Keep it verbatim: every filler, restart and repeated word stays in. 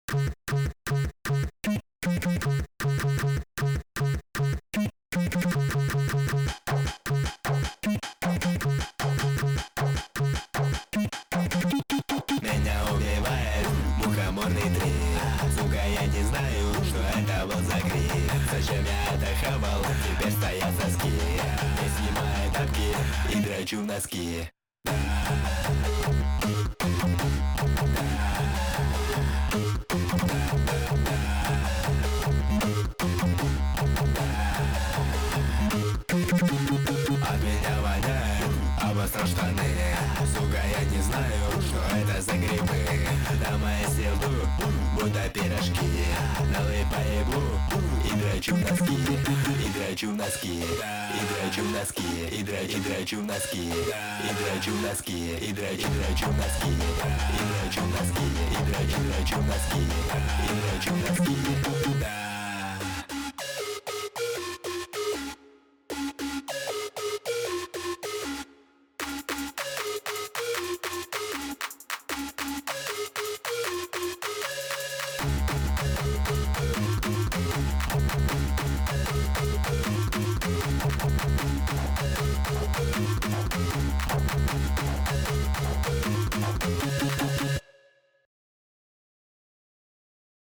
Меня убивает мухоморный трip. Сука, я не знаю, что это был за гриб. Зачем я это хавал, теперь стоят соски. Не снимаю тапки и дрочу в носки. От меня воняет, обосрал штаны. Сука, я не знаю, что это за грибы. На моей селду, будто пирожки. Налый поебу и дрочу в носки. И дрочу в носки. И дрочу в носки. И дрочу, дрочу в носки. И дрочу в носки. И дрочу, дрочу в носки. И дрочу в носки. И дрочу, дрочу в носки. И дрочу в носки.